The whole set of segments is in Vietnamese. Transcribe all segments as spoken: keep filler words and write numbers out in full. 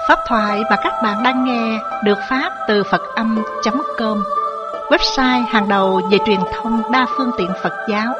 Pháp thoại mà các bạn đang nghe được phát từ Phật Âm chấm com, website hàng đầu về truyền thông đa phương tiện Phật giáo.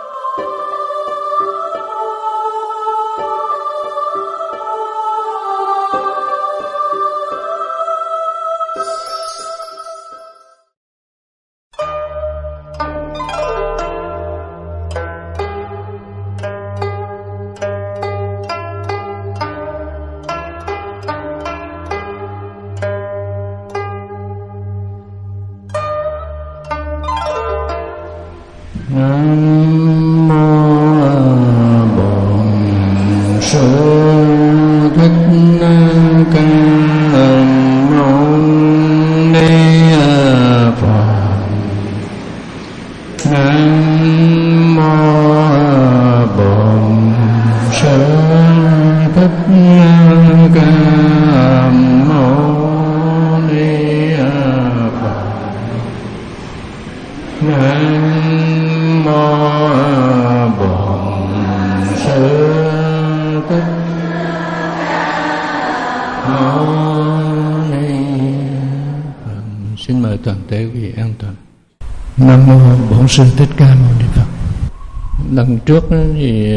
Xin mời toàn thể quý vị an toàn. Nam mô Bổn Sư Thích Ca Mâu Ni Phật. Lần trước thì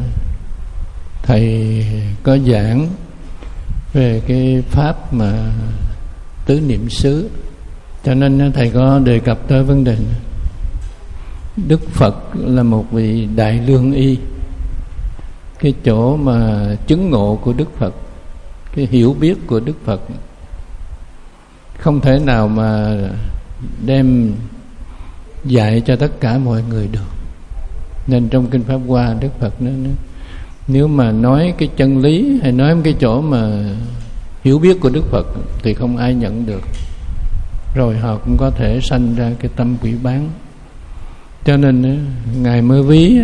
thầy có giảng về cái pháp mà tứ niệm xứ, cho nên thầy có đề cập tới vấn đề này. Đức Phật là một vị đại lương y. Cái chỗ mà chứng ngộ của Đức Phật, cái hiểu biết của Đức Phật không thể nào mà đem dạy cho tất cả mọi người được. Nên trong Kinh Pháp Hoa, Đức Phật nói, nếu mà nói cái chân lý hay nói cái chỗ mà hiểu biết của Đức Phật thì không ai nhận được, rồi họ cũng có thể sanh ra cái tâm quỷ bán. Cho nên Ngài mới ví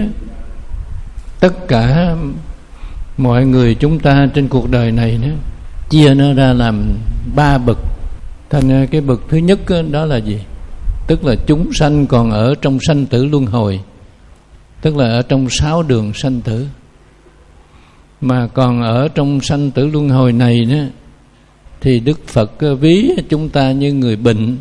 tất cả mọi người chúng ta trên cuộc đời này nữa, chia nó ra làm ba bậc. Thành cái bậc thứ nhất đó là gì? Tức là chúng sanh còn ở trong sanh tử luân hồi, tức là ở trong sáu đường sanh tử. Mà còn ở trong sanh tử luân hồi này nữa, thì Đức Phật ví chúng ta như người bệnh.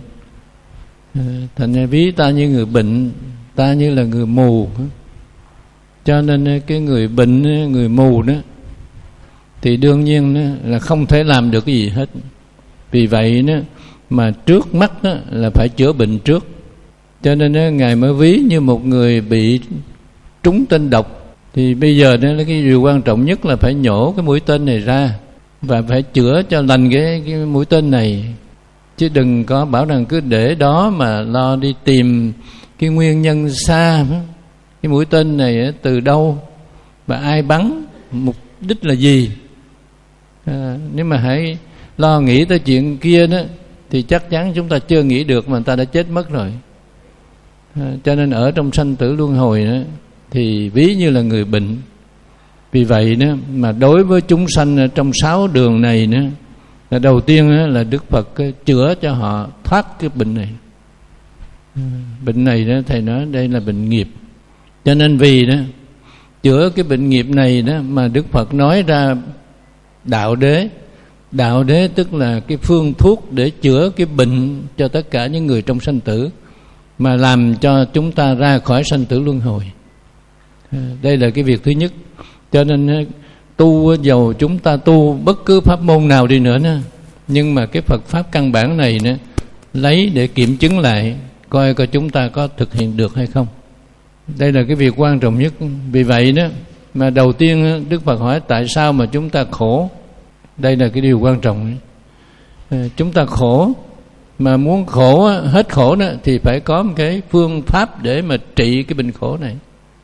Thành ra ví ta như người bệnh, ta như là người mù. Cho nên cái người bệnh, người mù đó thì đương nhiên là không thể làm được cái gì hết. Vì vậy đó, mà trước mắt đó, là phải chữa bệnh trước. Cho nên đó, Ngài mới ví như một người bị trúng tên độc. Thì bây giờ đó, cái điều quan trọng nhất là phải nhổ cái mũi tên này ra và phải chữa cho lành cái, cái mũi tên này. Chứ đừng có bảo rằng cứ để đó mà lo đi tìm cái nguyên nhân xa. Cái mũi tên này từ đâu và ai bắn, mục đích là gì. À, nếu mà hãy lo nghĩ tới chuyện kia đó thì chắc chắn chúng ta chưa nghĩ được mà người ta đã chết mất rồi. À, cho nên ở trong sanh tử luân hồi đó, thì ví như là người bệnh. Vì vậy đó, mà đối với chúng sanh trong sáu đường này nữa, là đầu tiên đó, là Đức Phật chữa cho họ thoát cái bệnh này. À, bệnh này đó thầy nói đây là bệnh nghiệp. Cho nên vì đó chữa cái bệnh nghiệp này đó mà Đức Phật nói ra đạo đế. Đạo đế tức là cái phương thuốc để chữa cái bệnh cho tất cả những người trong sanh tử, mà làm cho chúng ta ra khỏi sanh tử luân hồi. Đây là cái việc thứ nhất. Cho nên tu, dầu chúng ta tu bất cứ pháp môn nào đi nữa, nữa nhưng mà cái Phật pháp căn bản này nữa, lấy để kiểm chứng lại coi coi chúng ta có thực hiện được hay không. Đây là cái việc quan trọng nhất. Vì vậy đó mà đầu tiên Đức Phật hỏi tại sao mà chúng ta khổ. Đây là cái điều quan trọng. Chúng ta khổ, mà muốn khổ hết khổ đó thì phải có một cái phương pháp để mà trị cái bệnh khổ này.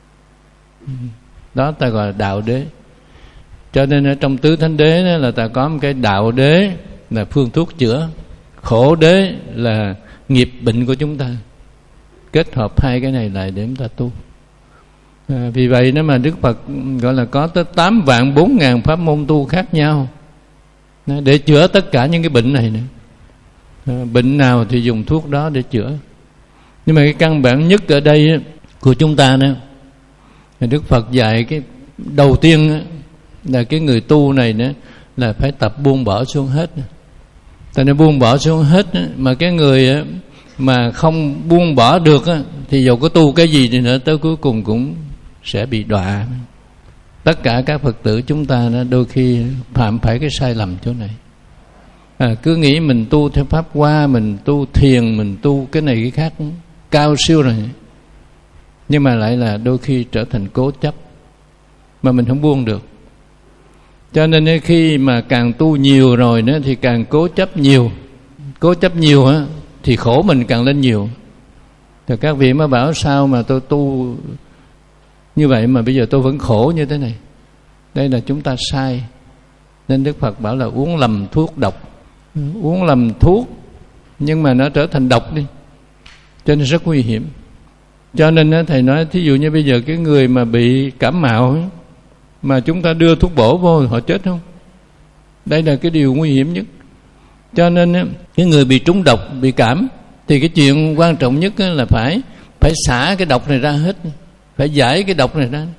Đó ta gọi là đạo đế. Cho nên ở trong tứ thánh đế đó là ta có một cái đạo đế là phương thuốc chữa, khổ đế là nghiệp bệnh của chúng ta. Kết hợp hai cái này lại để chúng ta tu. À, vì vậy nếu mà Đức Phật gọi là có tới tám vạn bốn ngàn pháp môn tu khác nhau để chữa tất cả những cái bệnh này nữa. À, bệnh nào thì dùng thuốc đó để chữa. Nhưng mà cái căn bản nhất ở đây của chúng ta đó, Đức Phật dạy cái đầu tiên là cái người tu này nữa là phải tập buông bỏ xuống hết. Tại nên buông bỏ xuống hết, mà cái người mà không buông bỏ được thì dù có tu cái gì đi nữa, tới cuối cùng cũng sẽ bị đọa. Tất cả các Phật tử chúng ta đôi khi phạm phải cái sai lầm chỗ này. À, cứ nghĩ mình tu theo Pháp Hoa, mình tu thiền, mình tu cái này cái khác cao siêu rồi, nhưng mà lại là đôi khi trở thành cố chấp mà mình không buông được. Cho nên khi mà càng tu nhiều rồi nữa thì càng cố chấp nhiều. Cố chấp nhiều á thì khổ mình càng lên nhiều. Thì các vị mới bảo sao mà tôi tu như vậy mà bây giờ tôi vẫn khổ như thế này. Đây là chúng ta sai. Nên Đức Phật bảo là uống lầm thuốc độc. Uống lầm thuốc nhưng mà nó trở thành độc đi, cho nên rất nguy hiểm. Cho nên thầy nói thí dụ như bây giờ cái người mà bị cảm mạo mà chúng ta đưa thuốc bổ vô họ chết không? Đây là cái điều nguy hiểm nhất. Cho nên cái người bị trúng độc, bị cảm thì cái chuyện quan trọng nhất là phải phải xả cái độc này ra hết, phải giải cái độc này ra.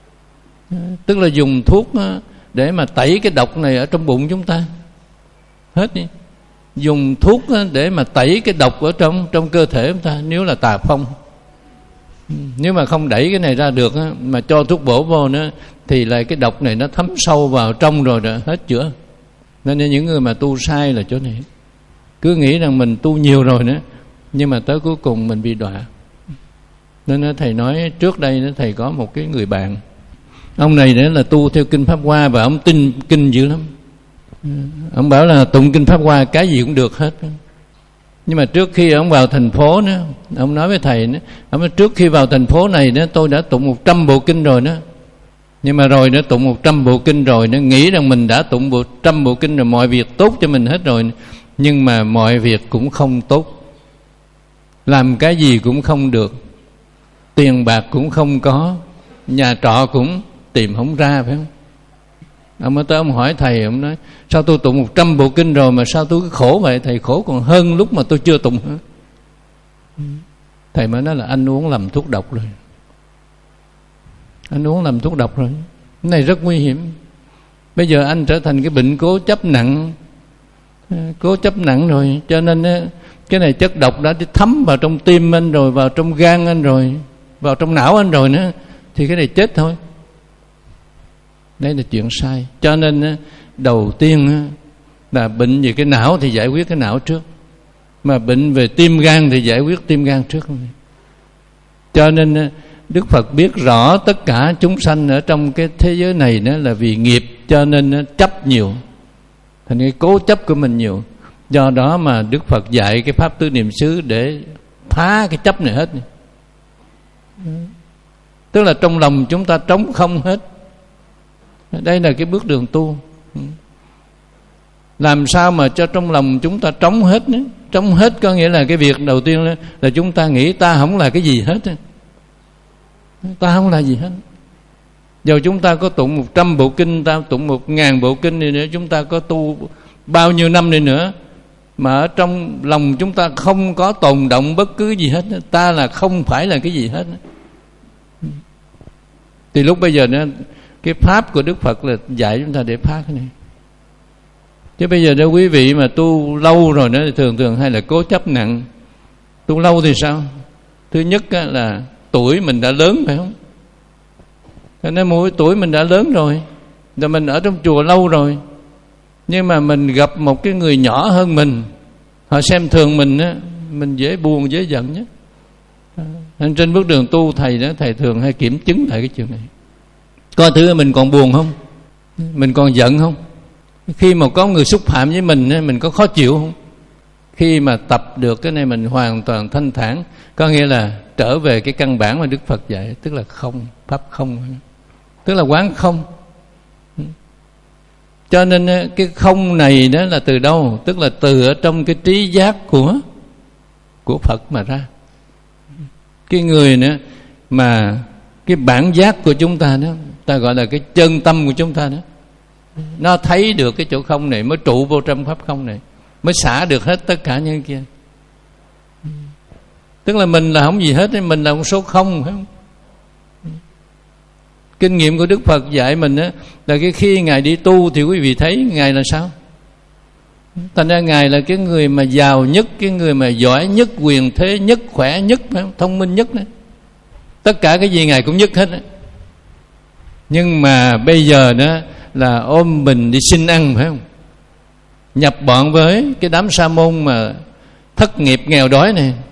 Tức là dùng thuốc để mà tẩy cái độc này ở trong bụng chúng ta hết đi. Dùng thuốc để mà tẩy cái độc ở trong trong cơ thể chúng ta, nếu là tà phong. Nếu mà không đẩy cái này ra được mà cho thuốc bổ vô nữa thì lại cái độc này nó thấm sâu vào trong rồi đó, hết chữa. Nên những người mà tu sai là chỗ này, cứ nghĩ rằng mình tu nhiều rồi nữa, nhưng mà tới cuối cùng mình bị đọa. Nên thầy nói trước đây thầy có một cái người bạn, ông này đó là tu theo kinh Pháp Hoa và ông tin kinh dữ lắm. Ông bảo là tụng kinh Pháp Hoa cái gì cũng được hết. Nhưng mà trước khi ông vào thành phố nữa, ông nói với thầy nữa, ông nói trước khi vào thành phố này nữa tôi đã tụng một trăm bộ kinh rồi đó. Nhưng mà rồi nó tụng một trăm bộ kinh rồi, nó nghĩ rằng mình đã tụng một trăm bộ kinh rồi, mọi việc tốt cho mình hết rồi. Nhưng mà mọi việc cũng không tốt, làm cái gì cũng không được, tiền bạc cũng không có, nhà trọ cũng tìm không ra, phải không? Ông mới tới ông hỏi thầy, ông nói sao tôi tụng một trăm bộ kinh rồi mà sao tôi cứ khổ vậy? Thầy khổ còn hơn lúc mà tôi chưa tụng hết. Thầy mới nói là anh uống lầm thuốc độc rồi. Anh uống lầm thuốc độc rồi. Cái này rất nguy hiểm. Bây giờ anh trở thành cái bệnh cố chấp nặng. Cố chấp nặng rồi. Cho nên cái này chất độc đã thấm vào trong tim anh rồi, vào trong gan anh rồi, vào trong não anh rồi nữa, thì cái này chết thôi. Đây là chuyện sai. Cho nên đầu tiên là bệnh về cái não thì giải quyết cái não trước, mà bệnh về tim gan thì giải quyết tim gan trước. Cho nên Đức Phật biết rõ tất cả chúng sanh ở trong cái thế giới này đó là vì nghiệp, cho nên chấp nhiều, thành cái cố chấp của mình nhiều. Do đó mà Đức Phật dạy cái pháp tứ niệm xứ để phá cái chấp này hết. Tức là trong lòng chúng ta trống không hết. Đây là cái bước đường tu. Làm sao mà cho trong lòng chúng ta trống hết nữa. Trống hết có nghĩa là cái việc đầu tiên là chúng ta nghĩ ta không là cái gì hết. Ta không là gì hết. Dù chúng ta có tụng một trăm bộ kinh, ta tụng một ngàn bộ kinh đi nữa, chúng ta có tu bao nhiêu năm đi nữa, mà ở trong lòng chúng ta không có tồn động bất cứ gì hết, ta là không phải là cái gì hết, thì lúc bây giờ nữa, cái pháp của Đức Phật là dạy chúng ta để phá cái này. Chứ bây giờ nếu quý vị mà tu lâu rồi nữa thì thường thường hay là cố chấp nặng. Tu lâu thì sao? Thứ nhất là tuổi mình đã lớn, phải không? Cho nên mỗi tuổi mình đã lớn rồi, rồi mình ở trong chùa lâu rồi, nhưng mà mình gặp một cái người nhỏ hơn mình, họ xem thường mình á, mình dễ buồn dễ giận nhé. Nên trên bước đường tu thầy đó, thầy thường hay kiểm chứng lại cái chuyện này. Coi thử mình còn buồn không, mình còn giận không. Khi mà có người xúc phạm với mình, mình có khó chịu không? Khi mà tập được cái này mình hoàn toàn thanh thản, có nghĩa là trở về cái căn bản mà Đức Phật dạy, tức là không, pháp không, tức là quán không. Cho nên cái không này đó là từ đâu? Tức là từ ở trong cái trí giác của của Phật mà ra. Cái người nữa mà cái bản giác của chúng ta đó, ta gọi là cái chân tâm của chúng ta đó, nó thấy được cái chỗ không này, mới trụ vô trong pháp không này, mới xả được hết tất cả những kia. Tức là mình là không gì hết, mình là một số không, phải không? Kinh nghiệm của Đức Phật dạy mình á, là cái khi Ngài đi tu thì quý vị thấy Ngài là sao? Thành ra Ngài là cái người mà giàu nhất, cái người mà giỏi nhất, quyền thế nhất, khỏe nhất, thông minh nhất đó. Tất cả cái gì Ngài cũng nhất hết đó. Nhưng mà bây giờ đó là ôm bình đi xin ăn, phải không? Nhập bọn với cái đám sa môn mà thất nghiệp nghèo đói này,